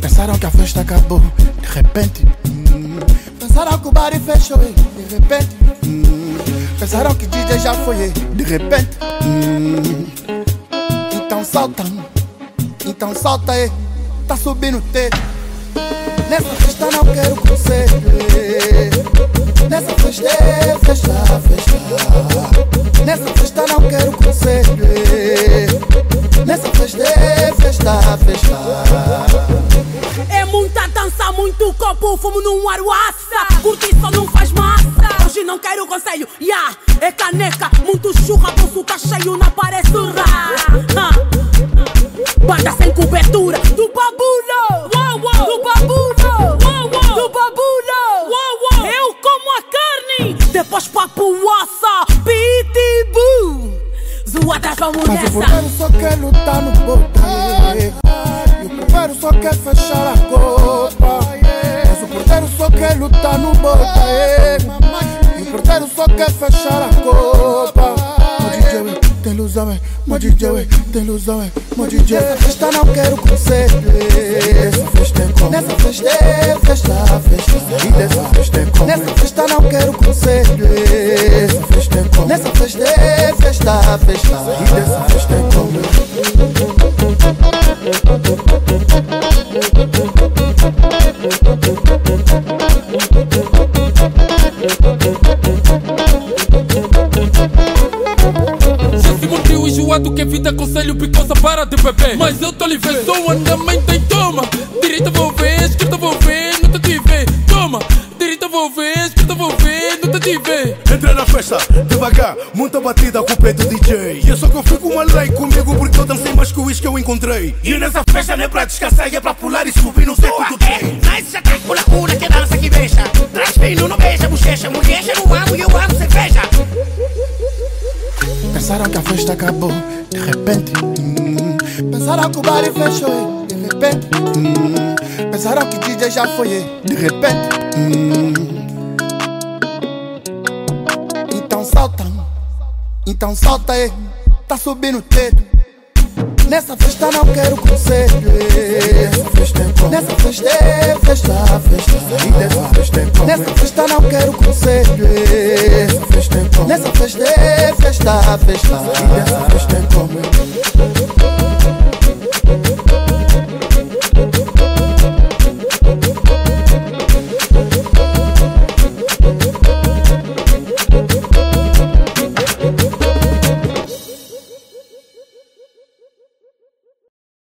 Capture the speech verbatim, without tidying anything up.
Pensaram que a festa acabou, de repente. hum. Pensaram que o bar fechou, de repente. hum. Pensaram que D J já foi, de repente. hum. Então solta, então solta aí, tá subindo o teto. Nessa festa não quero conselho. Nessa festa é festa, festa. Nessa festa não quero conselho. Nessa festa é festa, festa. É muita dança, muito copo, fumo num aruaça. Curtir só não faz massa. Hoje não quero conselho, yeah. É caneca, muito churra, bolso tá cheio, não parece rá. Banda sem cobertura, do babulo, uou, uou. Do babulo, uou, uou. Do babulo, uou, uou. Eu como a carne, depois papuaça, pitbull. Zoadas, vamos Mas nessa. o porteiro só quer lutar no boteco. E o porteiro só quer fechar a copa. Mas o porteiro só quer lutar no boteco. E o porteiro só quer fechar a copa. Meu D J, tem ilusão, meu D J, tem ilusão, meu D J. Nessa festa não quero conselho. Nessa festa é como? Nessa festa é festa, festa. E dessa festa é como? Nessa festa não quero conselho. Nessa festa é como? Nessa festa é festa, festa. E dessa festa é como? Já se mordeu enjoado que evita conselho picosa para de beber. Mas eu tô livre, sou andamento em toma. Direita vou ver, esquerda vou ver, não te tive. Toma, direita vou ver, esquerda vou ver, não te tive. Entra na festa, devagar, muita batida com o pé do D J. E eu só confio com uma lei comigo porque eu dancei mais que o uísque que eu encontrei. E nessa festa não é pra descansar, é pra pular e subir no seco do trem. Nice já tá pula cura que dança que beija. Traz fino, não beija, bochecha. Mulher já não amo e eu amo cerveja. Pensaram que a festa acabou, de repente. hum. Pensaram que o bar fechou, de repente. hum. Pensaram que D J já foi, de repente. hum. Então solta, então solta aí, tá subindo o teto. Nessa festa não quero conselho. Nessa festa é como? Nessa festa é festa, festa. E dessa festa é como? Nessa festa não quero conselho. Nessa festa é como? Nessa festa é festa, festa. E dessa festa é como?